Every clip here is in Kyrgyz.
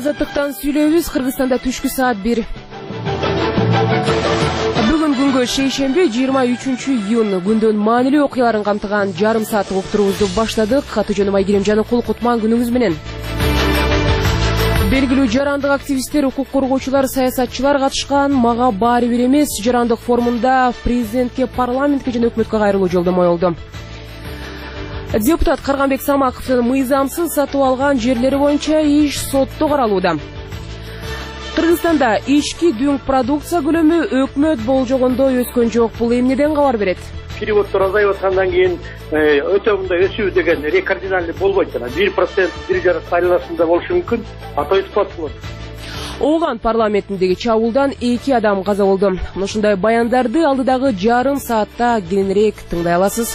Азаттыктан сүйлөйбүз. Кыргызстанда түшкү саат 1. Бүгүн күнгө шейшемби 23 июнь күндүн маанилүү окуяларын камтыган жарым сааттык уктуруубузду баштадык. Аты жөнүм Айгерим Жаныкул, кутман күнүңүз менен. Белгилүү жарандык активисттер, укук коргоочулар, саясатчылар катышкан мага баары бир эмес жарандык форумунда президентке, парламентке жана өкмөткө кайрылуу жолдомо болду. Депутат Карганбек Самаковдун мыйзамсыз сатып алган жерлери боюнча иш сотто каралууда. Кыргызстанда ички дүң продукция көлөмү өкмөт болжогондой өскөн жок. Бул эмнеден кабар берет? Переводдор азайып аткандан кийин өтө мындай өсүү деген рекординальный болбойт. 1% 1,5 айласында болушу мүмкүн, а то испат болот. Ооган парламентиндеги чабуулдан 2 адам каза болду. Ушундай баяндарды алдыдагы жарым саатта кененирээк тыңдай аласыз.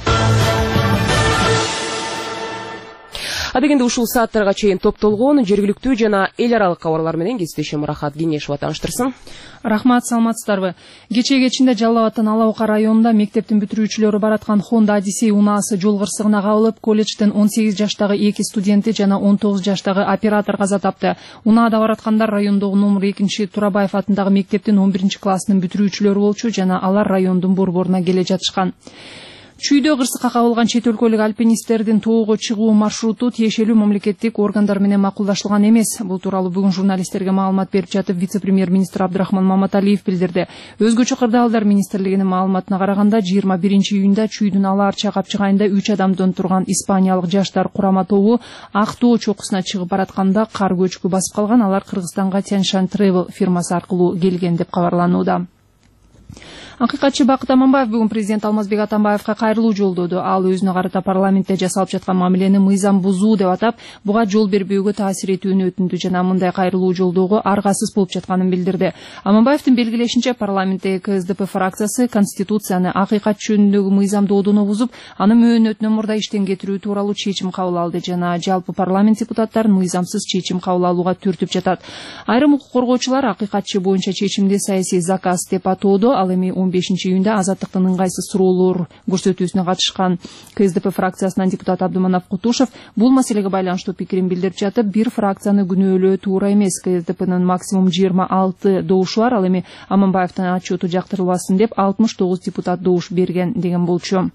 Адегенде ушул сааттарга чейин топтолгон жергиликтүү жана эл аралык кабарлар менен кесиптешим Рахат Кеңешова тааныштырсын. Рахмат, саламатсыздарбы. Кечээ кечинде Жалал Абадтын Ала Ока районунда мектептин бүтүрүүчүлөрү бараткан Honda Odyssey унаасы жол кырсыгына кабылып, колледждин 18 жаштагы 2 студенти жана 19 жаштагы оператор каза тапты. Унаада бараткандар райондогу номер 2 Турабаев атындагы мектептин 11 классынын бүтүрүүчүлөрү болчу жана алар райондун борборуна келе жатышкан. Чүйдө кырсыкка кабылган чет өлкөлүк альпинисттердин тоого чыгуу маршруту тиешелүү мамлекеттик органдар менен макулдашылган эмес. Бул тууралуу бүгүн журналисттерге маалымат берип жатып вице-премьер-министр Абдрахман Маматалиев билдирди. Өзгөчө кырдаалдар министрлигинин маалыматына караганда 21 июнда Чүйдүн Ала Арча капчыгайында 3 адамдан турган испаниялык жаштар курама тобу Ак Тоо чокусуна чыгып баратканда кар көчкү басып калган. Алар Кыргызстанга Тяньшань Travel фирмасы аркылуу келген деп кабарланууда. Акыйкатчы Бакыт Аманбаев бүгүн президент Алмазбек Атамбаевка кайрылуу жолдоду. Ал өзүнө карата парламентте жасалып жаткан мамилени мыйзам бузуу деп атап, буга жол бербөөгө таасир этүүнү өтүндү жана мындай кайрылуу жолдоого аргасыз болуп жатканын билдирди. Аманбаевдин белгилешинче, парламенттеги КСДП фракциясы конституцияны акыйкат жөнүндөгү мыйзамдоодуну бузуп, аны мөөнөтүнөн мурда иштен кетирүү тууралуу чечим кабыл алды жана жалпы парламент депутаттарын мыйзамсыз чечим кабыл алууга түртүп жатат. Айрым укук коргоочулар акыйкатчы боюнча чечимди саясий заказ деп атоодо, ал эми 15 июнда азаттыктын ыңгайсыз суроолор көрсөтүүсүнө катышкан КСДП фракциясынан депутат Абдыманап Кутушев бул маселеге байланыштуу пикирин билдирип жатып, бир фракцияны күнөөлөө туура эмес, КСДПнын максимум 26 добушу бар, ал эми Аманбаевдин отчету жактырылбасын деп 69 депутат добуш берген деген болчу.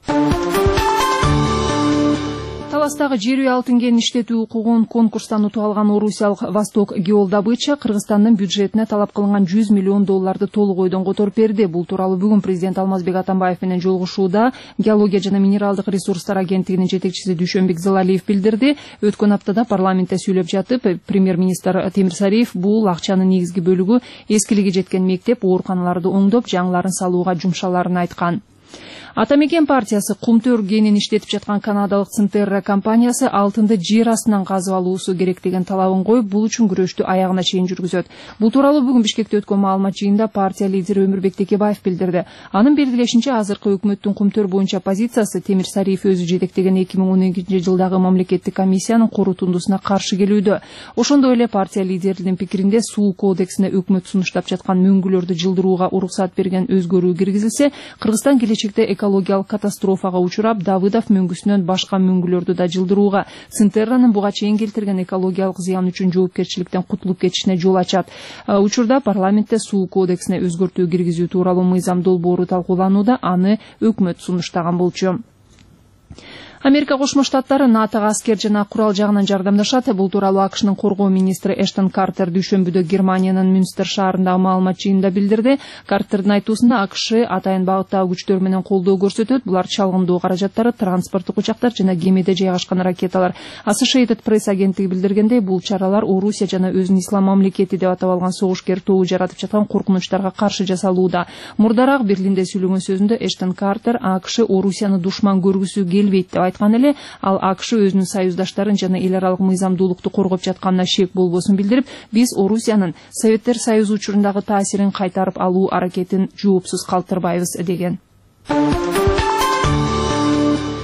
Таластагы жер үй алтын кенин иштетүү укугун конкурстан утуп алган орусиялык Восток Геолдобыча Кыргызстандын бюджетине талап кылынган $100 миллион толук ойдон которуп берди. Бул тууралуу бүгүн президент Алмазбек Атамбаев менен жолугушууда Геология жана минералдык ресурстар агенттигинин жетекчиси Дүйшөнбек Залалиев билдирди. Өткөн аптада парламентте сүйлөп жатып, премьер-министр Темирсариев бул акчанын негизги бөлүгү эскилиги жеткен мектеп, ооруканаларды оңдоп, жаңыларын салууга жумшаларын айткан. Атамекен партиясы кумтөр кенин иштетип жаткан канадалык Центерра компаниясы алтынды жер астынан казып алуусу керек деген талабын коюп, бул үчүн күрөштү аягына чейин жүргүзөт. Бул тууралуу бүгүн Бишкекте өткөн маалымат жыйынында партия лидери Өмүрбек Текебаев билдирди. Анын белгилешинче, азыркы өкмөттүн кумтөр боюнча позициясы Темирсариев өзү жетектеген 2012 жылдагы мамлекеттик комиссиянын корутундусуна каршы келүүдө. Ошондой эле партия лидеринин пикиринде суу кодексине өкмөт сунуштап жаткан мөңгүлөрдү жылдырууга уруксат берген өзгөрүү киргизилсе, Кыргызстан келечекте экологиялык катастрофага учурап, Давыдов мөңгүсүнөн башка мөңгүлөрдү да жылдырууга, Центерранын буга чейин келтирген экологиялык зыян үчүн жоопкерчиликтен кутулуп кетишине жол ачат. Учурда парламентте суу кодексине өзгөртүү киргизүү тууралуу мыйзам долбоору талкууланууда, аны өкмөт сунуштаган болчу. Америка Кошмо Штаттары НАТОга аскер жана курал жагынан жардамдашат. Бул тууралуу АКШнын коргоо министри Эштон Картер дүйшөмбүдө Германиянын Мюнстер шаарындагы маалымат жыйынында билдирди. Картердин айтуусунда АКШ атайын багыттагы күчтөр менен колдоо көрсөтөт. Булар чалгындоо каражаттары, транспорттук учактар жана кемеде жайгашкан ракеталар. Associated Press агенттиги билдиргендей, бул чаралар Орусия жана өзүн ислам мамлекети деп атап алган согушкер тобу жаратып жаткан коркунучтарга каршы жасалууда. Мурдараак Берлинде сүйлөгөн сөзүндө Эштон Картер АКШ Орусияны душман көргүсү келбейт деп айткан эле, ал АКШ өзүнүн союздаштарын жана эл аралык мыйзамдуулукту коргоп жатканына шек болбосун билдирип, биз Орусиянын Советтер Союзу учурундагы таасирин кайтарып алуу аракетин жоопсуз калтырбайбыз деген.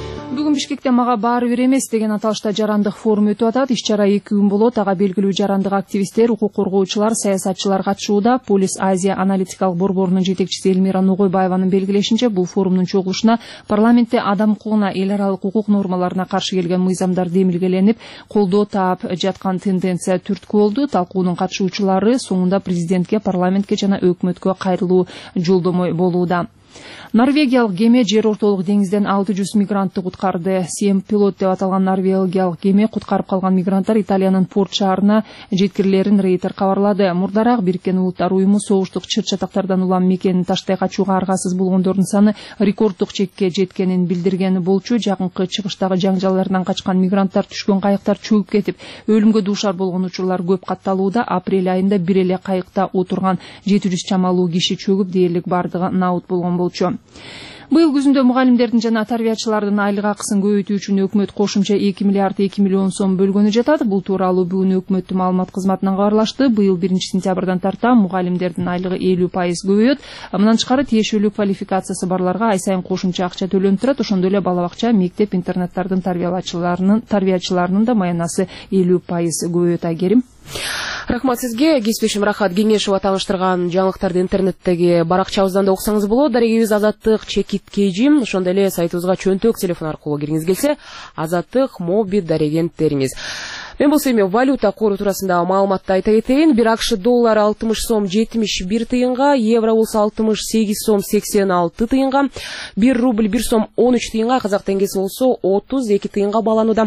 Бүгүн Бишкекте мага баары бир эмес деген аталышта жарандык форум өтүп атат. Иш-чара 2 күн болот. Ага белгилүү жарандык активисттер, укук коргоочулар, саясатчылар катышууда. Полис Азия аналитикалык борборунун жетекчиси Элмира Ногойбаеванын белгилешинче, бул форумдун чогулушуна парламентте адам укугуна, эл аралык укук нормаларына каршы келген мыйзамдар демилгеленип, колдоо таап жаткан тенденция түрткү болду. Талкуунун катышуучулары соңунда президентке, парламентке жана өкмөткө кайрылуу жолдомой болууда. Норвегиялык кеме жер ортолук деңизден 600 мигрантты куткарды. Сем пилот деп аталган норвегиялык кеме куткарып калган мигранттар Италиянын Порт шаарына жеткирилерин Рейтер кабарлады. Мурдараак Бириккен Улуттар уюму согуштук чыр-чатактардан улам мекенин таштай качууга аргасыз болгондордун саны рекорддук чекке жеткенин билдирген болчу. Жакынкы чыгыштагы жаңжалдардан качкан мигранттар түшкөн кайыктар чөгүп кетип, өлүмгө дуушар болгон учурлар көп катталууда. Апрель айында бир эле кайыкта отурган 700 чамалуу киши чөгүп, дээрлик бардыгы наут болгон болчу. Быйыл күзүндө мугалимдердин жана тарбиячылардын айлык акысын көбөйтүү үчүн өкмөт кошумча 2 миллиард 2 миллион сом бөлгөнү жатат. Бул тууралуу бүгүн өкмөттүн маалымат кызматынан кабарлашты. Быйыл 1 сентябрдан тарта мугалимдердин айлыгы 50% көбөйөт. Мындан тышкары тиешелүү квалификациясы барларга ай сайын кошумча акча төлөнүп турат. Ошондой эле бала бакча, мектеп, интернаттардын тарбиячыларынын да маянасы 50% көбөйөт. Айгерим. Рахмат сизге. Кесиптешим Рахат Кеңешова тааныштырган жаңылыктарды интернеттеги баракчабыздан да уксаңыз болот. Дарегибиз Азаттык Чекиткейжи. Ошондой эле сайтыбызга чөнтөк телефон аркылуу кириңиз келсе, Азаттык моби дареген териңиз. Мен болсо эми валюта кору туурасында маалыматты айта кетейин. Бир акш доллары 60 сом 71 тыйынга, евро болсо 68 сом 86 тыйынга, 1 рубль 1 сом 13 тыйынга, казак теңгеси болсо 32 тыйынга бааланууда.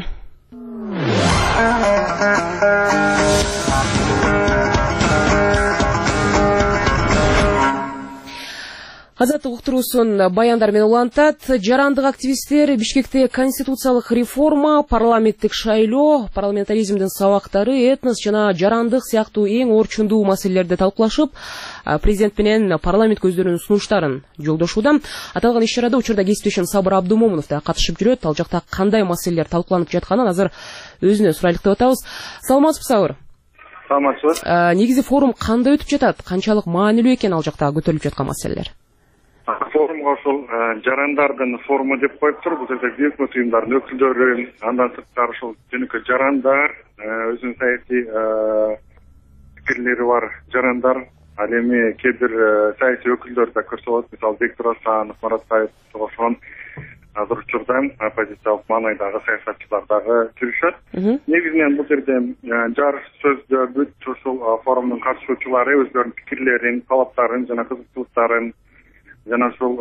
Азаттык уктуруусун баяндар менен улантат. Жарандык активисттер Бишкекте конституциялык реформа, парламенттик шайлоо, парламентаризмдин сабактары, этнос жана жарандык сыяктуу эң орчундуу маселелерди талкуулашып, президент менен парламент өздөрүнүн сунуштарын жолдошууда. Аталган иш-чарада учурда кесиптешим Сабыр Абдумомунов да катышып жүрөт. Ал жакта кандай маселелер талкууланып жатканын азыр өзүнө сурайлык деп атабыз. Саламатсызбы, Сабыр? Саламатсыз. Негизи форум кандай өтүп жатат? Канчалык маанилүү экен ал жакта көтөрүлүп жаткан маселелер? Форумга ошол жарандардын форуму деп коюптур. Бул жерде өкмөт уюмдарынын өкүлдөрү, андан сырткары ошол жөнөкөй жарандар, өзүнүн саясий пикирлери бар жарандар, ал эми кээ бир саясий өкүлдөр да көрсөтөт. Мисалы Бектур Асанов, Марат Таипов ошон азыр учурда оппозициялык маанайдагы саясатчылар дагы жүрүшөт. Негизинен бул жерде жарыш сөздө бүт ушул форумдун катышуучулары өздөрүнүн пикирлерин, талаптарын жана кызыкчылыктарын жана ошол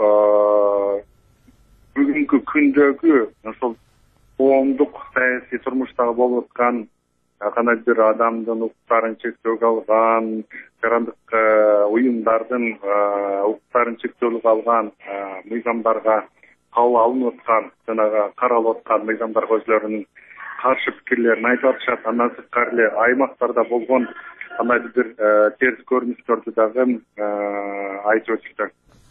бүгүнкү күндөгү ошол коомдук саясий турмуштагы болуп аткан кандай бир адамдын укуктарын чектөөгө алган, жарандык уюмдардын укуктарын чектөөлүк алган мыйзамдарга кабыл алынып аткан, жанагы каралып аткан мыйзамдарга өзлөрүнүн каршы пикирлерин айтып атышат. Андан сырткары эле аймактарда болгон кандай бир терс көрүнүштөрдү дагы айтып өтүштү.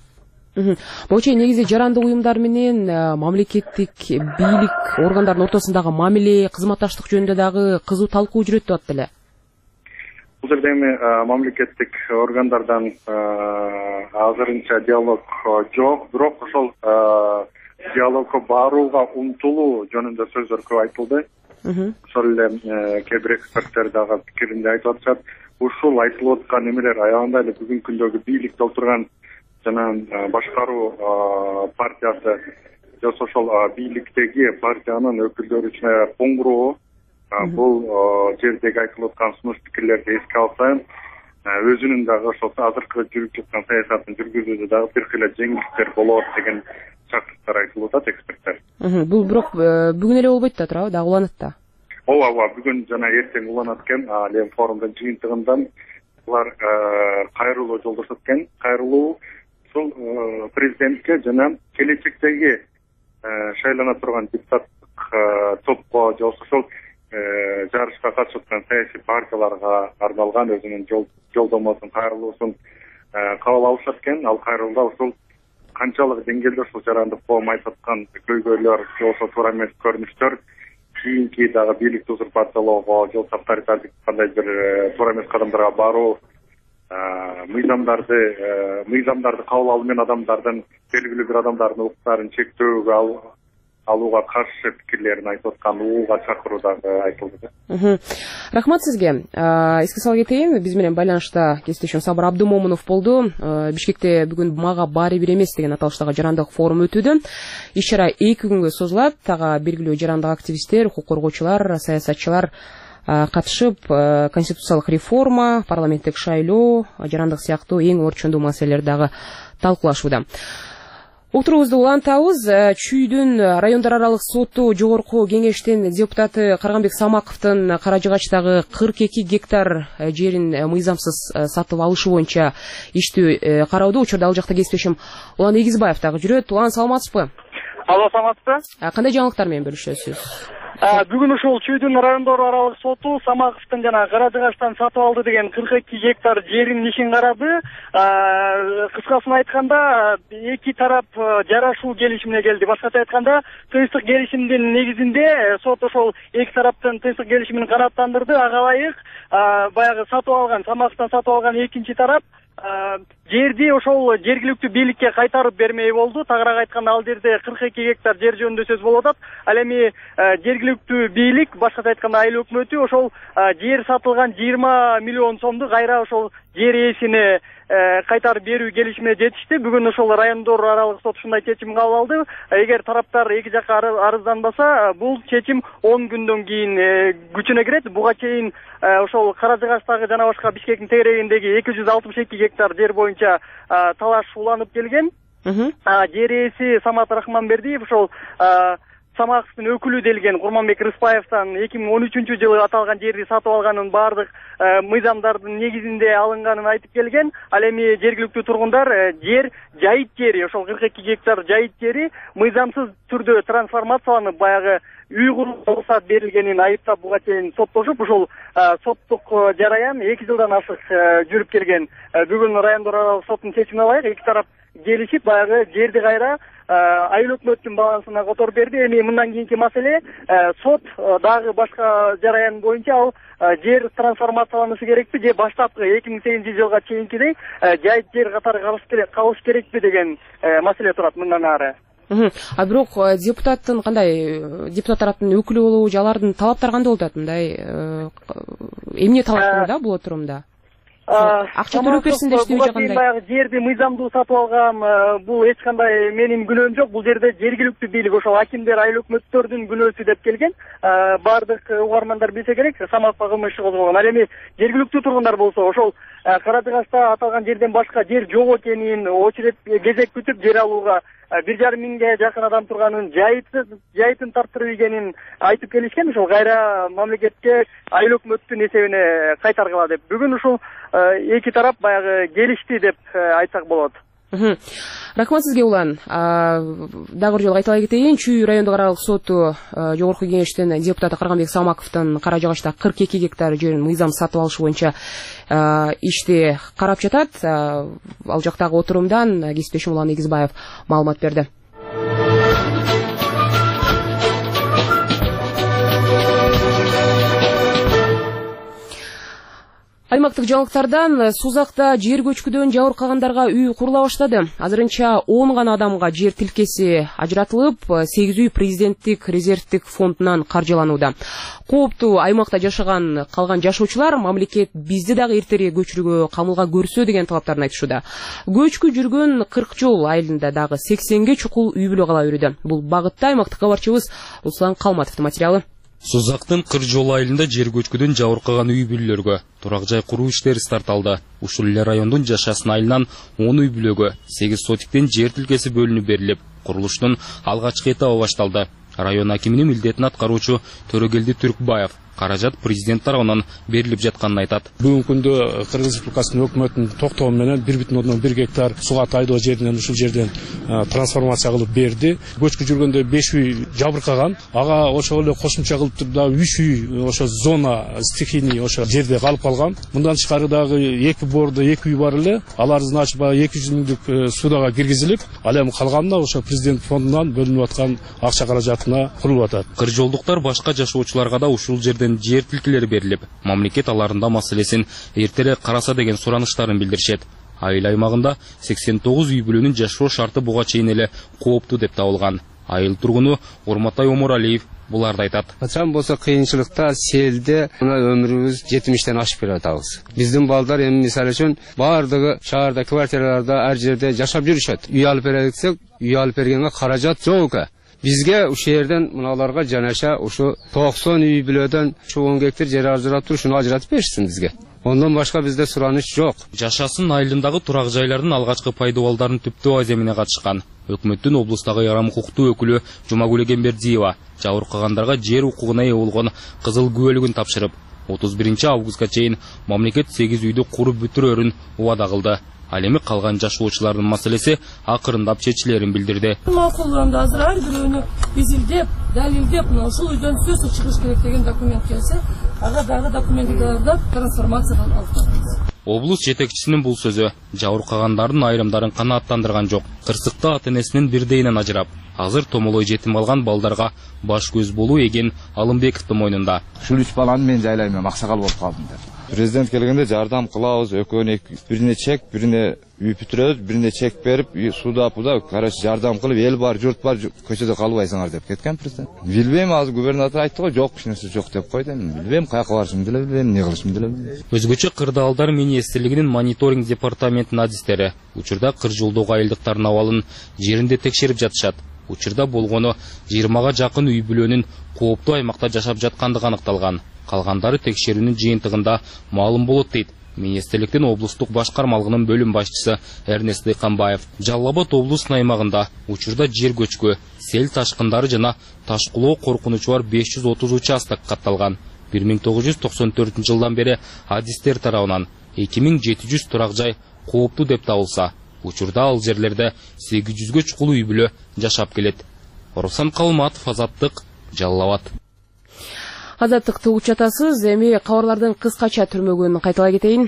Могу негизи жарандык уюмдар менен мамлекеттик бийлик органдарынын ортосундагы мамиле, кызматташтык жөнүндө дагы кызуу талкуу жүрөт деп атты эле. Бул жерде эми мамлекеттик органдардан азырынча диалог жок, бирок ошол диалогко барууга умтулуу жөнүндө сөздөр көп айтылды. Ошол эле кээ бир эксперттер дагы пикиринде айтып атышат. Ушул айтылып аткан эмелер аягында эле бүгүнкү күндөгү бийликте отурган жана башкаруу партиясы жана ошол бийликтеги партиянын өкүлдөрү үчүн коңгуроо бул жердеги айтылып аткан сунуш пикирлерди эске алса, өзүнүн дагы ошол азыркы жүрүп жаткан саясатын жүргүзүүдө дагы бир кыйла жеңилдиктер болот деген чакырыктар айтылып атат эксперттер. Бул бирок бүгүн эле болбойт да, туурабы? Дагы уланат да. Ооба, бүгүн жана эртең уланат экен. Ал эми форумдун жыйынтыгында булар кайрылуу жолдошот экен. Кайрылуу ушул президентке жана келечектеги шайлана турган депутаттык топко же ошол жарышка катышып аткан саясий партияларга арналган өзүнүн жолдомосун, кайрылуусун кабыл алышат экен. Ал кайрылууда ушул канчалык деңгээлде ушул жарандык коом айтып аткан көйгөйлөр же болбосо туура эмес көрүнүштөр кийинки дагы бийликти узурпациялоого же болбосо авторитардык кандай бир туура эмес кадамдарга баруу, мыйзамдарды кабыл алуу менен адамдардын белгилүү бир адамдардын укуктарын чектөөгө алууга каршы пикирлерин айтып аткан уууга чакыруу дагы айтылды. Рахмат сизге. Эске сала кетейин, биз менен байланышта кесиптешим Сабыр Абдымомунов болду. Бишкекте бүгүн мага баары бир эмес деген аталыштагы жарандык форум өтүүдө. Иш-чара 2 күнгө созулат. Тага белгилүү жарандык активисттер, укук коргоочулар, саясатчылар катышып, конституциялык реформа, парламенттик шайлоо, жарандык сыяктуу эң орчундуу маселелерди дагы талкуулашууда. Отурубузду улантабыз. Чүйдүн райондар аралык соту жогорку кеңештин депутаты Карганбек Самаковдун Каражыгачтагы 42 гектар жерин мыйзамсыз сатып алышы боюнча иштөө кароодо. Учурда ал жакта кесиптешим Улан Эгизбаев дагы жүрөт. Улан, саламатсызбы? Алло, саламатсызбы? Кандай жаңылыктар менен бөлүшөсүз? Бүгүн ушул Чүйдүн райондор аралык соту Самаковдун жана Каражыгачтан сатып алды деген 42 гектар жерин ишин карады. Кыскасын айтканда, эки тарап жарашуу келишимине келди. Башкача айтканда, тынчтык келишимдин негизинде сот ошол эки тараптын тынчтык келишимин канааттандырды. Ага ылайык баягы сатып алган, Самаковдон сатып алган экинчи тарап жерди ошол жергиликтүү бийликке кайтарып бермей болду. Тагыраак айтканда, ал жерде 42 гектар жер жөнүндө сөз болуп атат. Ал эми жергиликтүү бийлик, башкача айтканда айыл өкмөтү, ошол жер сатылган 20 миллион сомду кайра ошол жер ээсине кайтарып берүү келишимине жетишти. Бүгүн ошол райондор аралык сот ушундай чечим кабыл алды. Эгер тараптар эки жакка арызданбаса, бул чечим 10 күндөн кийин күчүнө кирет. Буга чейин ошол Каражыгачтагы жана башка Бишкектин тегерегиндеги 262 гектар жер боюнча талаш уланып келген. Жер ээси Самат Рахманбердиев ошол Самаковдун өкүлү делген Курманбек Рыспаевдан 2013 жылы аталган жерди сатып алганын баардык мыйзамдардын негизинде алынганын айтып келген. Ал эми жергиликтүү тургундар жер жайыт жери, ошол 42 гектар жайыт жери мыйзамсыз түрдө трансформацияланып, баягы үй курууга уруксат берилгенин айыптап буга чейин соттошуп, ошол соттук жараян 2 жылдан ашык жүрүп келген. Бүгүн райондор аралык соттун чечимине ылайык эки тарап келишип, баягы жерди кайра айыл өкмөттүн балансына которуп берди. Эми мындан кийинки маселе, сот дагы башка жараян боюнча ал жер трансформацияланышы керекпи же баштапкы 2008 жылга чейинкидей жайыт жер катары калыш керекпи деген маселе турат мындан ары. Бирок депутаттын кандай, депутат тараптын өкүлү болуу, алардын талаптары кандай болуп атат? Мындай эмне талап кылууда бул отурумда? Акча төлөп берсин деп иштебей кандай? Баягы жерди мыйзамдуу сатып алган, бул эч кандай менин күнөөм жок. Бул жерде жергиликтүү бийлик, ошол акимдер, айыл өкмөттөрдүн күнөөсү деп келген. Бардык угармандар билсе керек, Саматовго кылмыш иши козголгон. Ал эми жергиликтүү тургундар болсо, ошол Каражыгачта аталган жерден башка жер жок экенин, очередь кезек күтүп жер алууга 1,5 миңге жакын адам турганын, жайытын тарттырып ийгенин айтып келишкен. Ошол кайра мамлекетке айыл өкмөттүн эсебине кайтаргыла деп. Бүгүн ушул эки тарап баягы келишти деп айтсак болот. Рахмат сизге, Улан. Дагы бир жолу кайталай кетейин. Чүй райондук аралык соту жогорку кеңештин депутаты Карганбек Самаковдун Каражыгачта 42 гектар жерин мыйзам сатып алышы боюнча ишти карап жатат. Ал жактагы отурумдан кесиптешим Улан Эгизбаев маалымат берди. Аймактык жаңылыктардан Сузакта жер көчкүдөн жабыркагандарга үй курула баштады. Азырынча 10 гана адамга жер тилкеси ажыратылып, 8 үй президенттик резервдик фондунан каржыланууда. Кооптуу аймакта жашаган калган жашоочулар мамлекет бизди дагы эртерээк көчүрүүгө камылга көрсө деген талаптарын айтышууда. Көчкү жүргөн 40 жол айылында дагы 80ге чукул үй бүлө кала берүүдө. Бул багытта аймактык кабарчыбыз Руслан Калматовдун материалы. Сузактын 40 жол айылында жер көчкүдөн жабыркаган үй бүлөлөргө турак жай куруу иштери старт алды. Ушул эле райондун Жашасын айылынан 10 үй бүлөгө 8 сотиктен жер тилкеси бөлүнүп берилип, курулуштун алгачкы этабы башталды. Район акиминин милдетин аткаруучу Төрөгелди Түркбаев каражат президент тарабынан берилип жатканын айтат. Бүгүнкү күндө Кыргыз Республикасынын өкмөтүнүн токтоо менен 1,1 гектар суга тайдоо жеринен ушул жерден трансформация кылып берди. Көчкү жүргөндө 5 үй жабыркаган, ага ошол эле кошумча кылып да 3 үй ошо зона стихийный ошо жерде калып калган. Мындан тышкары дагы 2 бордо 2 үй бар эле. Алардын ачып 200 миңдик судага киргизилип, ал эми калганына ошо президент фондунан бөлүнүп аткан акча каражатына курулуп атат. Кыржолдуктар башка жашоочуларга да ушул жерден жер тилкелери берилип, мамлекет аларында маселесин эртерээк караса деген сураныштарын билдиришет. Айыл аймагында 89 үй бүлөнүн жашоо шарты буга чейин эле кооптуу деп табылган. Айыл тургуну Урматай Оморалиев буларды айтат. Качан болсо кыйынчылыкта, селде мына өмүрүбүз 70-тен ашып келе атабыз. Биздин балдар эми мисалы үчүн бардыгы шаарда, квартираларда, ар жерде жашап жүрүшөт. Үй алып бере десек, үй алып бергенге каражат жок экен. Бизге ушул жерден мыналарга жанаша ушу 90 үй бүлөдөн 10 гектар жер ажырап туруп, шуну ажыратып беришсин бизге. Ondan başka bizde сұраныш жоқ. Жашасын айылындағы турақ жайлардың алғашқы пайдавалдарын түптөө аземине катышкан. Өкмөттүн облустагы ярым укуктуу өкүлү Жумагүл Эгембердиева жабыркагандарга жер укугуна ээ болгон кызыл күбөлүгүн тапшырып, 31 августка чейин мамлекет 8 үйдү куруп бүтүрөрүн убада кылды. Ал эми калган жашоочулардын маселеси акырындап чечилерин билдирди. Макулданда азыр ар бирөөнү изилдеп, далилдеп, ушул үйдөн сөзсүз чыгыш керек деген документ келсе, ага дагы документти даярдап трансформация кылып. Облус жетекчисинин бул сөзү жабыркагандардын айрымдарын канааттандырган жок. Кырсыкта ата-энесинин бирдейинен ажырап, азыр томолой жетим калган балдарга баш көз болуу эген Алымбековдун мойнунда. Ушул 3 баланы мен жайлайм, аксакал болуп калдым деп. Президент келгенде жардам кылабыз, экөөнү бирине чек, бирине үй бүтүрөбүз, бирине чек берип, суда пуда, караш жардам кылып, эл бар, журт бар, көчөдө калбайсыңар деп кеткен президент. Билбейм, азыр губернатор айтты го, жок, эч нерсе жок деп койду. Билбейм, каяка барышымды деле билбейм, эмне кылышымды деле билбейм. Өзгөчө Кырдаалдар министрлигинин мониторинг департаментинин адистери учурда кыр жолдогу айылдыктардын абалын жеринде текшерип жатышат. Учурда болгону 20га жакын үй бүлөнүн кооптуу аймакта жашап жаткандыгы аныкталган. Калгандары текшерүүнүн жыйынтыгында маалым болот дейт министрликтин облустук башкармалыгынын бөлүм башчысы Эрнест Дыйканбаев. Жалал Абад облусунун аймагында учурда жер көчкү, сел ташкындары жана ташкылоо коркунучу бар 530 участок катталган. 1994 жылдан бери адистер тарабынан 2700 турак жай кооптуу деп табылса, учурда ал жерлерде 800гө чукул үй бүлө жашап келет. Руслан Калматов, Азаттык, Жалал Абад. Азаттыкты учатасыз, эми кабарлардын кыскача түрмөгүн кайталай кетейин.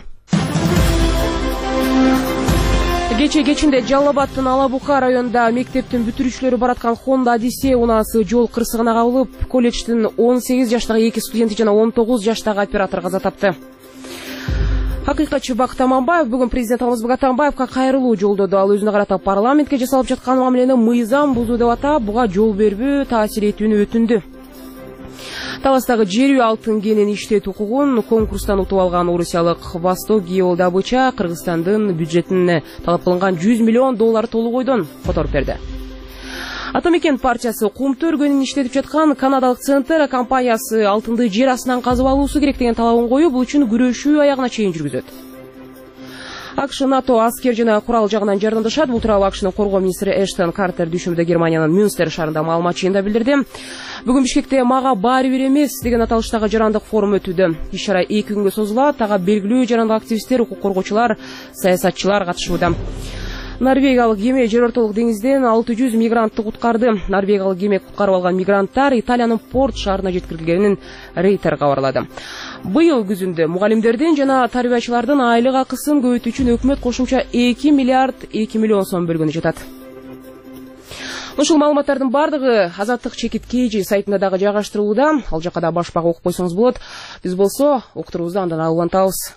Кечинде Жалал Абадтын Алабука районунда мектептин бүтүрүүчүлөрү бараткан Honda Odyssey унаасы жол кырсыгына кабылып, колледждин 18 жаштагы 2 студенти жана 19 жаштагы оператор каза тапты. Акыйкатчы Бак Таманбаев бүгүн президент Алмазбек Атамбаевка кайрылуу жолдоду. Ал өзүнө карата парламентке жасалып жаткан мамилени мыйзам бузуу деп атап, буга жол бербөө таасир этүүнү өтүндү. Таластагы жер үй алтын кенин иштетүү укугун конкурстан утуп алган орусиялык Восток Геодобыча Кыргызстандын бюджетине талап кылынган $100 миллион толук ойдон которуп берди. Атамекен партиясы кумту өргөнүн иштетип жаткан канадалык Центр компаниясы алтынды жер астынан казып алуусу керек деген талабын коюп, бул үчүн күрөшүү аягына чейин жүргүзөт. АКШ НАТО аскер жана курал жагынан жардамдашат. Бул тууралуу АКШнын коргоо министри Эштон Картер дүйшөмбүдө Германиянын Мюнстер шаарында маалымат жыйында билдирди. Бүгүн Бишкекте мага баары бир эмес деген аталыштагы жарандык форум өтүүдө. Иш-чара 2 күнгө созулат. Ага белгилүү жарандык активисттер, укук коргоочулар, саясатчылар катышууда. Норвегиялык кеме жер ортолук деңизден 600 мигрантты куткарды. Норвегиялык кеме куткарып алган мигранттар Италиянын Порт шаарына жеткирилгенин Рейтер кабарлады. Быйыл күзүндө мугалимдердин жана тарбиячылардын айлык акысын көбөйтүү үчүн өкмөт кошумча 2 миллиард 2 миллион сом бөлгөнү жатат. Ушул маалыматтардын бардыгы Азаттык чекит KG сайтында дагы жайгаштырылууда. Ал жакка да башпак окуп койсоңуз болот. Биз болсо уктуруубузду андан алгантабыз.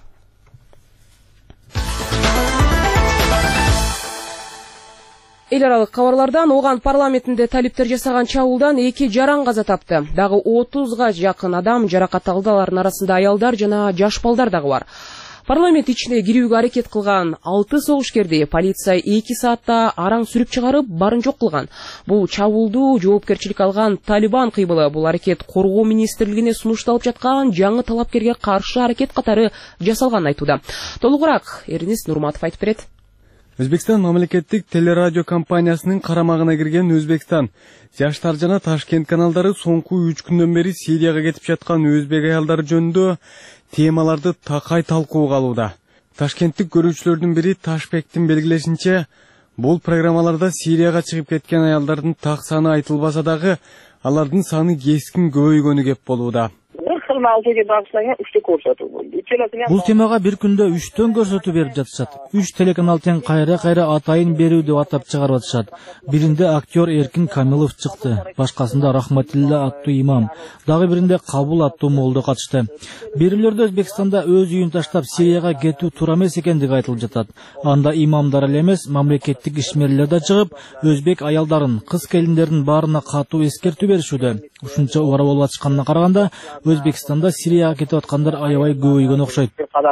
Эл аралык кабарлардан Оган парламентинде талиптер жасаган чабуулдан 2 жаран каза тапты. Дагы 30га жакын адам жаракат алды. Алардын арасында аялдар жана жаш балдар дагы бар. Парламент ичине кирүүгө аракет кылган 6 согушкерди полиция 2 саатта араң сүрүп чыгарып, барын жок кылган. Бул чабуулду жоопкерчилик алган Талибан кыйбылы. Бул аракет коргоо министрлигине сунушталып жаткан жаңы талапкерге каршы аракет катары жасалганын айтууда. Толугураак Эрнест Нурматов айтып берет. Өзбекстан мамлекеттик телерадио компаниясынын карамагына кирген Өзбекстан жаштар жана Ташкент каналдары соңку 3 күндөн бери Сирияга кетип жаткан өзбек аялдары жөнүндө темаларды такай талкууга алууда. Ташкенттик көрүүчүлөрдүн бири Ташбектин белгилешинче, бул программаларда Сирияга чыгып кеткен аялдардын так саны айтылбаса дагы, алардын саны кескин көбөйгөнү кеп болууда. Ырк болду, 6 багышланган 3 көрсөтүү болду. Бул темага бир күндө 3 көрсөтүү берип жатышат. 3 телеканал тең кайра атайын берүү деп атап чыгарып атышат. Биринде актер Эркин Камилов чыкты, башкасында Рахматилла аттуу имам, дагы биринде Кабул аттуу молдо катышты. Берүүлөрдө Өзбекстанда өз үйүн таштап Сирияга кетүү туура эмес экендиги айтылып жатат. Анда имамдар эле эмес, мамлекеттик ишмерлер да чыгып, өзбек аялдарын, кыз келиндердин баарына катуу эскертүү беришүүдө. Ушунча убара болуп атышканына караганда, Өзбекстанда Сирияга кетип аткандар аябай көбөйгөн окшойт.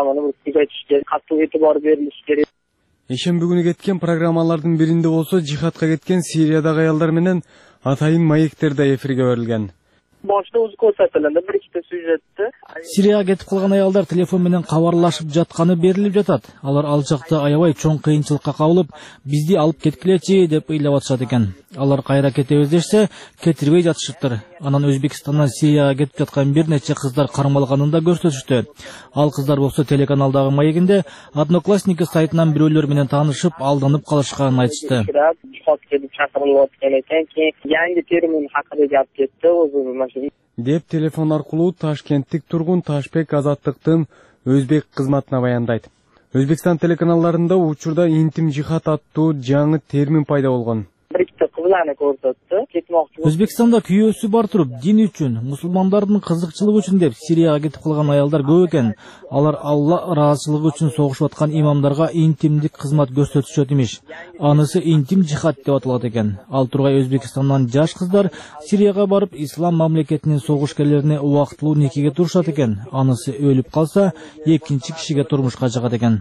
Ишемби күнү кеткен программалардын биринде болсо жихадка кеткен Сириядагы аялдар менен атайын маектер да эфирге берилген. Сирияга кетип калган аялдар телефон менен кабарлашып жатканы берилип жатат. Алар ал жакта аябай чоң кыйынчылыкка кабылып, бизди алып кеткилечи деп ыйлап атышат экен. Алар кайра кетебиз дешсе, кетирбей жатышыптыр. Анан Өзбекстандан Сирияга кетип жаткан бир нече кыздар кармалганын да көрсөтүштү. Ал кыздар болсо телеканалдагы маегинде Одноклассники сайтынан бирөөлөр менен таанышып, алданып калышканын айтышты. Деп телефон аркылуу ташкенттик тургун Ташбек Азаттыктын өзбек кызматына баяндайт. Өзбекстан телеканалдарында учурда интим жихад аттуу жаңы термин пайда болгон. Өзбекстанда күйөөсү бар туруп, дин үчүн, мусулмандардын кызыкчылыгы үчүн деп Сирияга кетип калган аялдар көп экен. Алар Алла ыраазычылыгы үчүн согушуп аткан имамдарга интимдик кызмат көрсөтүшөт имиш. Анысы интим жихад деп аталат экен. Ал тургай Өзбекстандан жаш кыздар Сирияга барып, ислам мамлекетинин согушкерлерине убактылуу никеге турушат экен. Анысы өлүп калса, экинчи кишиге турмушка чыгат экен.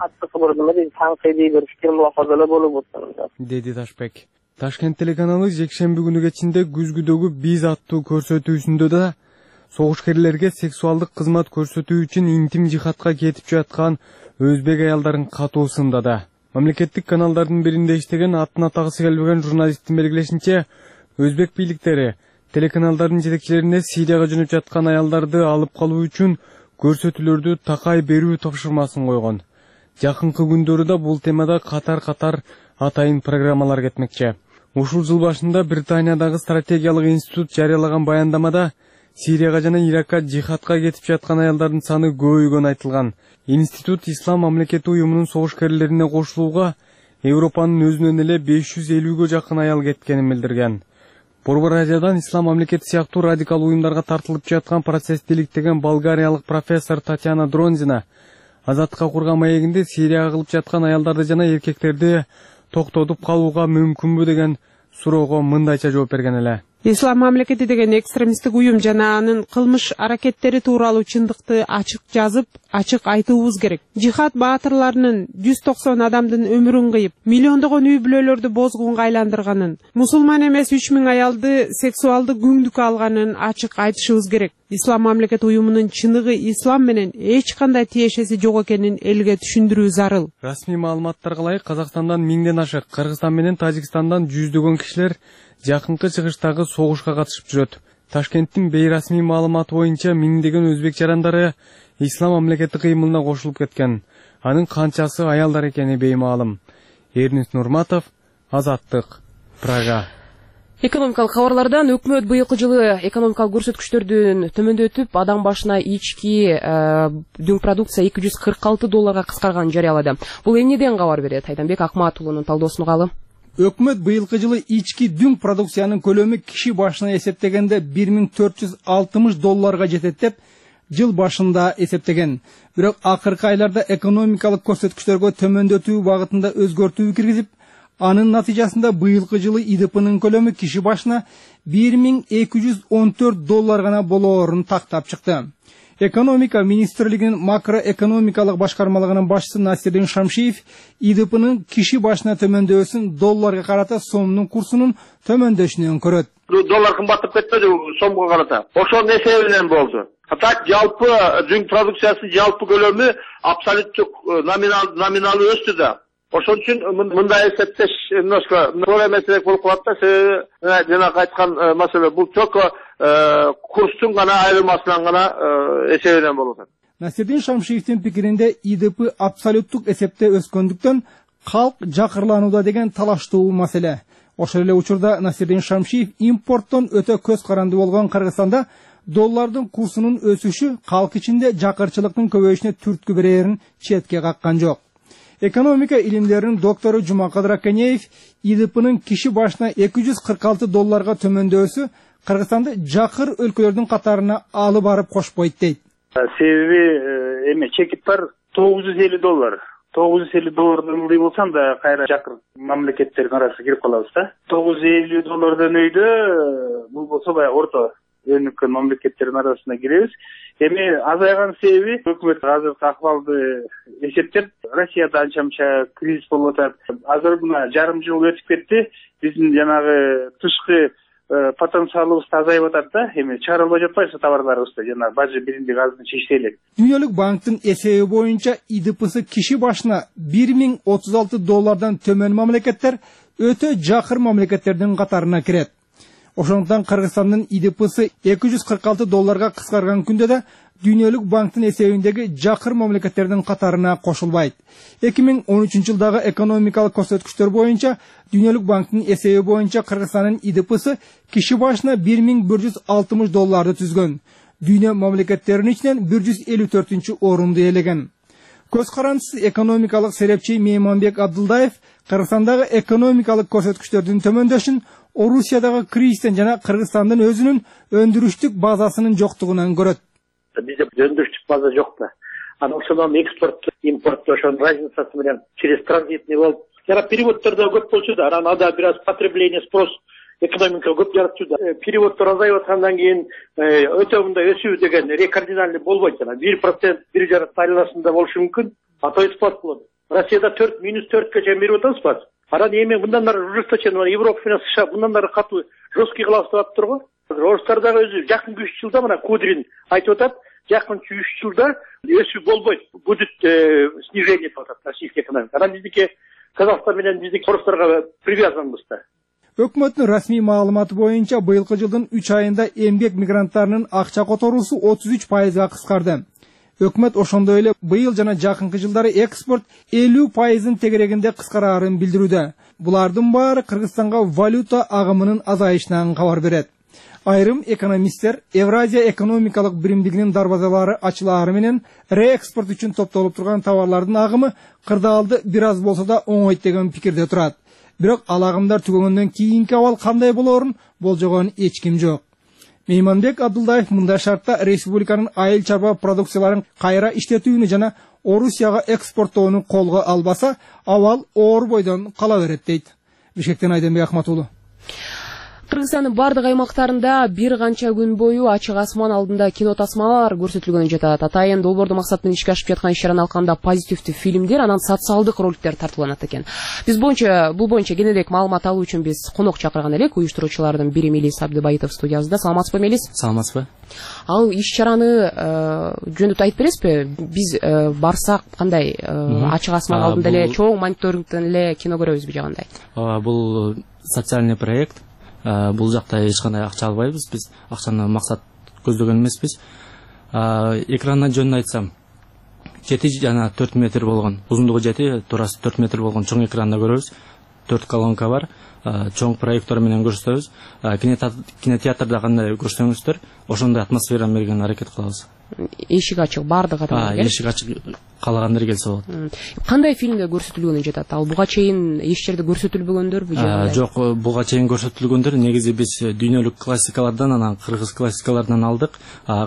Деди Ташбек. Ташкент телеканалы жекшемби күнү кечинде күзгүдөгү биз аттуу көрсөтүүсүндө да согушкерлерге сексуалдык кызмат көрсөтүү үчүн интим жихадка кетип жаткан өзбек аялдарын катуу сындады. Мамлекеттик каналдардын биринде иштеген атын атагысы келбеген журналисттин белгилешинче, өзбек бийликтери телеканалдардын жетекчилерине Сирияга жөнөп жаткан аялдарды алып калуу үчүн көрсөтүүлөрдү такай берүү тапшырмасын койгон. Жакынкы күндөрү бул темада катар атайын программалар кетмекчи. Ушул жыл башында Британиядагы стратегиялык институт жарыялаган баяндамада Сирияга жана Иракка жихадка кетип жаткан аялдардын саны көбөйгөнү айтылган. Институт Ислам мамлекети уюмунун согушкерлерине кошулууга Европанын өзүнөн эле 550гө жакын аял кеткенин билдирген. Борбор Азиядан Ислам мамлекети сыяктуу радикал уюмдарга тартылып жаткан процессти иликтеген болгариялык профессор Татьяна Дронзина Азаттыкка курган маегинде Сирияга кылып жаткан аялдарды жана эркектерди токтотуп калууга мүмкүнбү деген суроого мындайча жооп берген эле. Ислам мамлекети деген экстремисттик уюм жана анын кылмыш аракеттери тууралуу чындыкты ачык жазып, ачык айтуубуз керек. Жихад баатырларынын 190 адамдын өмүрүн кыйып, миллиондогон үй бүлөлөрдү бозгунга айландырганын, мусулман эмес 3000 аялды сексуалдык күңдүккө алганын ачык айтышыбыз керек. Ислам мамлекети уюмунун чыныгы ислам менен эч кандай тиешеси жок экенин элге түшүндүрүү зарыл. Расмий маалыматтарга ылайык Казакстандан 1000ден ашык, Кыргызстан менен Тажикстандан 100дөгөн кишилер жакынкы чыгыштагы согушка катышып жүрөт. Ташкенттин бейрасмий маалыматы боюнча 1000деген өзбек жарандары ислам мамлекети кыймылына кошулуп кеткен. Анын канчасы аялдар экени беймаалым. Эрнис Нурматов, Азаттык, Прага. Экономикалык кабарлардан өкмөт быйылкы жылы экономикалык көрсөткүчтөрдүн төмөндөтүп, адам башына ички дүң продукция $246 кыскарганын жарыялады. Бул эмнеден кабар берет? Айданбек Акматулунун талдоосун угалы. Өкмөт быйылкы жылы ички дүң продукциянын көлөмү киши башына эсептегенде $1460 жетет деп жыл башында эсептеген. Бирок акыркы айларда экономикалык көрсөткүчтөргө төмөндөтүү багытында өзгөртүү киргизип, анын натыйжасында быйылкы жылы ИДПнын көлөмү киши башына $1214 гана болоорун тактап чыкты. Экономика министрлигинин макроэкономикалык башкармалыгынын башчысы Насирдин Шамшиев ИДПнын киши башына төмөндөсүн долларга карата сомдун курсунун төмөндөшүнөн көрөт. Доллар кымбаттап кетпеди сомго карата. Ошол не себептен болду? Так жалпы дүң продукциясы жалпы көлөмү абсолюттук номиналды өстү да. Ошон үчүн мындай эсептеш немножко туура эмесирээк болуп калат да. Себеби жана айткан маселе бул только курстун гана айырмасынан гана эсебинен болуп атат. Насирдин Шамшиевдин пикиринде ИДП абсолюттук эсепте өскөндүктөн калк жакырланууда деген талаштуу маселе. Ошол эле учурда Насирдин Шамшиев импорттон өтө көз каранды болгон Кыргызстанда доллардын курсунун өсүшү калк ичинде жакырчылыктын көбөйүшүнө түрткү берерин четке каккан жок. Экономика илимдеринин доктору Жумакадыр Акенеев ИДПнын киши башына $246 төмөндөсү Кыргызстанды жакыр өлкөлөрдүн катарына алып барып кошпойт дейт. Себеби эме чекит бар $950. $950 ылдый болсам да кайра жакыр мамлекеттердин арасына кирип калабыз да. $950 өйдө бул болсо баягы орто өнүккөн мамлекеттердин арасына киребиз. Эми азайган себеби өкмөт азыркы акыбалды эсептеп, Россияда анча-мынча кризис болуп атат. Азыр мына жарым жыл өтүп кетти. Биздин жанагы тышкы потенциалыбыз азайып атат да. Эми чыгарылбай жатпайбы товарларыбызды, жана бажы биримдик азыр чечти элек. Дүйнөлүк банктын эсеби боюнча ИДПсы киши башына $1036 төмөн мамлекеттер өтө жакыр мамлекеттердин катарына кирет. Ошондуктан Кыргызстандын ИДПсы $246 кыскарган күндө да Дүйнөлүк банктын эсебиндеги жакыр мамлекеттердин катарына кошулбайт. 2013 жылдагы экономикалык көрсөткүчтөр боюнча Дүйнөлүк банктын эсеби боюнча Кыргызстандын ИДПсы киши башына $1160 түзгөн. Дүйнө мамлекеттеринин ичинен 154 орунду ээлеген. Көз карандысыз экономикалык серепчи Мейманбек Абдулдаев Кыргызстандагы экономикалык көрсөткүчтөрдүн төмөндөшүн Орусиядагы кризистен жана Кыргызстандын өзүнүн өндүрүштүк базасынын жоктугунан көрөт. Бизде өндүрүштүк база жок да. Анан ошондон экспорт, импорт ошонун разницасы менен через транзитный болуп, жана переводдор да көп болчу да. Анан ада бир аз потребление, спрос, экономика көп жаратчу да. Переводдор азайып аткандан кийин өтө мындай өсүү деген рекординальный болбойт жана 1% 1,5 айласында болушу мүмкүн. А то спад болот. Россияда -4 чейин берип атабыз спад. Анан эми мындан ары ужесточен Европа менен США мындан ары катуу жесткий кылабыз деп атыптыр го. Орустар дагы өзү жакынкы 3 жылда мына Кудрин айтып атат, жакынкы 3 жылда өсүү болбойт, будет снижение деп атат российский экономика. Анан биздики Казакстан менен биздики орустарга привязанбыз да. Өкмөттүн расмий маалыматы боюнча быйылкы жылдын 3 айында эмгек мигранттарынын акча которуусу 33%га кыскарды. Өкмөт ошондой эле быйыл жана жакынкы жылдары экспорт 50% тегерегинде кыскараарын билдирүүдө. Булардын баары Кыргызстанга валюта агымынын азайышынан кабар берет. Айрым экономисттер Евразия экономикалык биримдигинин дарбазалары ачылаары менен реэкспорт үчүн топтолуп турган товарлардын агымы кырдаалды бир аз болсо да оңойт деген пикирде турат. Бирок ал агымдар түгөнгөндөн кийинки абал кандай болоорун болжогон эч ким жок. Мейманбек Абдулдаев мындай шартта республиканын айыл чарба продукцияларын кайра иштетүүнү жана Орусияга экспорттоону колго албаса, абал оор бойдон кала берет дейт. Бишкектен Айденбек Ахматуулу. Кыргызстандын бардык аймактарында бир канча күн бою ачык асман алдында кино тасмалар көрсөтүлгөнү жатат. Атайын долбоорду максат менен ишке ашып жаткан иш-чараны алканда позитивдүү фильмдер, анан социалдык роликтер тартууланат экен. Биз бул боюнча кененирээк маалымат алуу үчүн биз конок чакырган элек. Уюштуруучулардын бири Мелис Абдыбаитов студиябызда. Саламатсызбы, Мелис? Саламатсызбы. Ал иш-чараны жөндөп айтып бересизби? Биз барсак кандай ачык асман алдында эле чоң мониторингден эле кино көрөбүзбү жагандай? Бул социальный проект. Бул жакта эч кандай акча албайбыз, биз акчаны максат көздөгөн эмеспиз. Экрандан жөнүн айтсам, жети жана 4 метр болгон, узундугу жети, турасы 4 метр болгон чоң экранда көрөбүз. 4 колонка бар, чоң проектор менен көрсөтөбүз. Кинотеатрда кандай көрсөңүздөр, ошондой атмосфера берген аракет кылабыз. Эшик ачык, бардык адамдар. Эшик ачык, каалагандар келсе болот. Кандай фильмдер көрсөтүлгөнү жатат? Ал буга чейин эч жерде көрсөтүлбөгөндөрбү же? Жок, буга чейин көрсөтүлгөндөр негизи биз дүйнөлүк классикалардан, анан кыргыз классикаларынан алдык.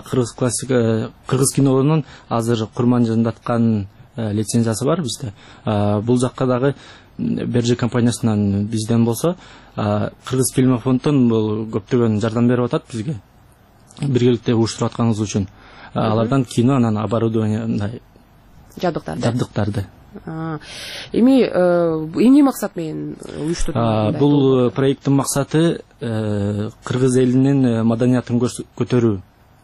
Кыргыз кинонун азыр курманжандаткан лицензиясы бар бизде. Бул жакка дагы Берже компаниясынан бизден болсо, Кыргыз фильмофонддон бул көптөгөн жардам берип атат бизге. Биргеликте уюштуруп атканыбыз үчүн. Алардан кино, анан оборудование жабдыктарды. Эми эмне максат менен уюштурулган? Бул проекттин максаты кыргыз элинин маданиятын көтөрүү.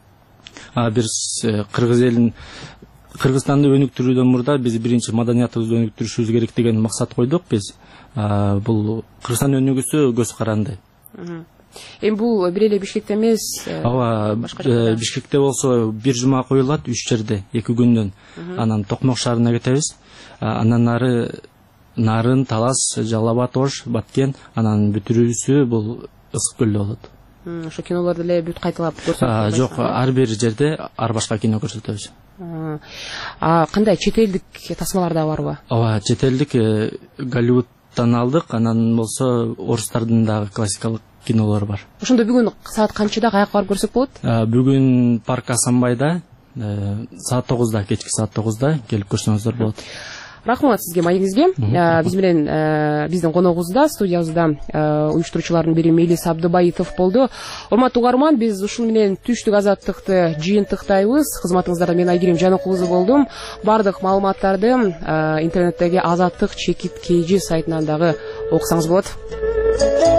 Биз кыргыз элин Кыргызстанды өнүктүрүүдөн мурда биз биринчи маданиятыбызды өнүктүрүшүбүз керек деген максат койдук биз. Бул Кыргызстан өнүгүүсү көз каранды. Эми бул бир эле Бишкекте эмес, Бишкекте болсо бир жума коюлат 3 жерде 2 күндөн. Анан Токмок шаарына кетебиз. Андан нары Нарын, Талас, Жалал Абад, Ош, Баткен, анан бүтүрүүсү бул Ысык көлдө болот. Ошо кинолорду эле бүт кайталап көрсөтөбүз? Жок, ар бир жерде ар башка кино көрсөтөбүз. Кандай чет элдик тасмалар да барбы? Ооба, чет элдик Голливудтан алдык, анан болсо орустардын дагы классикалык кинолору бар. Ошондо бүгүн саат канчада каяка барып көрсөк болот? Бүгүн парк Асанбайда саат 9-да, кечки саат 9-да келип көрсөңүздөр болот. Рахмат сизге, маегиңизге. Биз менен биздин коногубузда, студиябызда уюштуруучулардын бири Мелис Абдыбаитов болду. Урматтуу угарман, биз ушул менен түштүк азаттыкты жыйынтыктайбыз. Кызматыңыздарда мен Айгерим Жаныкулузу болдум. Бардык маалыматтарды интернеттеги Азаттык чекит KG сайтынан дагы окусаңыз болот.